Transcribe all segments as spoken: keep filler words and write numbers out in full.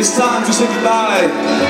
It's time to say goodbye.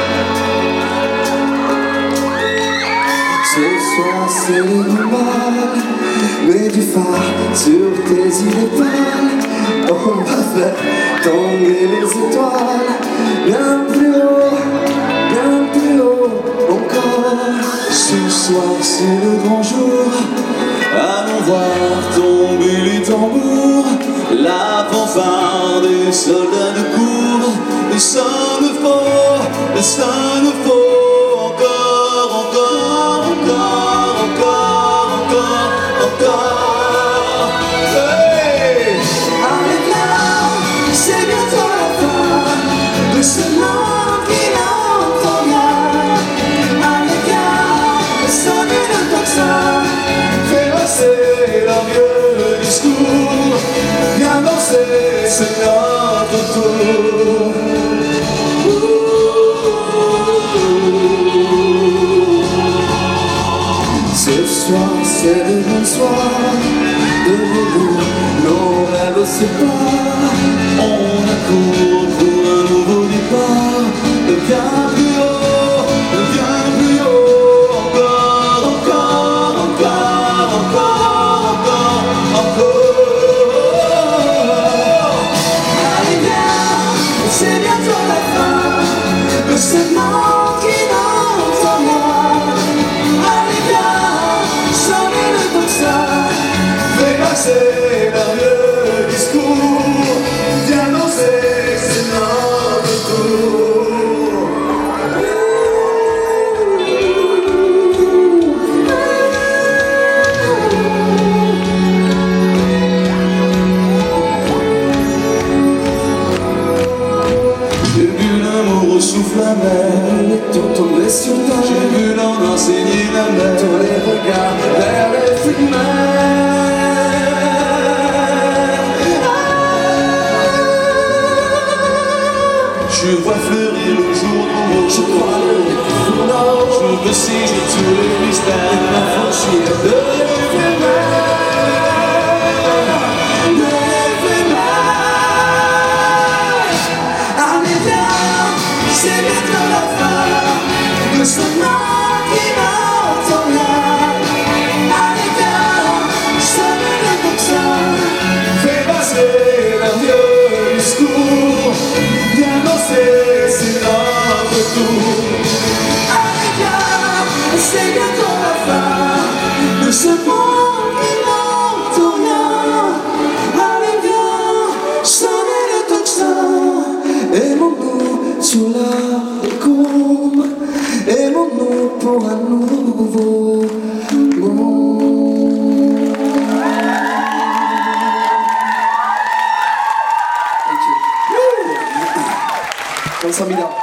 Ce soir c'est normal, mais du phare sur tes îles pâles, on va faire tomber les étoiles, bien plus haut, bien plus haut encore. Ce soir c'est le grand jour, Allons voir tomber les tambours, la fanfare des soldats de cour. Le sonne fort, le sonne fort, encore, encore, encore, encore, encore, encore. Hey! allez viens, c'est bientôt la fin de ce monde qui n'entend rien. Allez viens, sonne le tocsin, Fais passer leur vieux discours, viens danser, c'est notre tour. ce soir c'est le bonsoir, devant nous nos rêves se séparent. On accourt pour un nouveau départ, bien plus haut, bien plus haut, encore, encore, encore, encore, encore, encore. Allez viens, c'est bientôt la fin de ce monde qui n'entend rien. Allez viens, sonne le tocsin, Fais passer leur vieux discours, viens danser, c'est notre tour. J'ai vu l'amour souffle la mer, les tours tomber sur ta j'ai main, vu l'en enseigner la mer. tous les regards vers les fumées. Je vois fleurir le jour nouveau, Je crois le foulard, je veux signer tous les mystères, franchir de l'éphémère. de l'éphémère. Allez viens, c'est bientôt la fin de ce monde qui n'entend rien. Allez viens, sonne le tocsin, Fais passer leur vieux discours, viens danser, c'est notre tour. allez viens, c'est bientôt la fin de ce monde qui n'entend rien. Allez viens, sonne le tocsin, aimons-nous sous la courbe, aimons-nous pour un nouveau monde. Thank you. Woo! Kamsahamnida.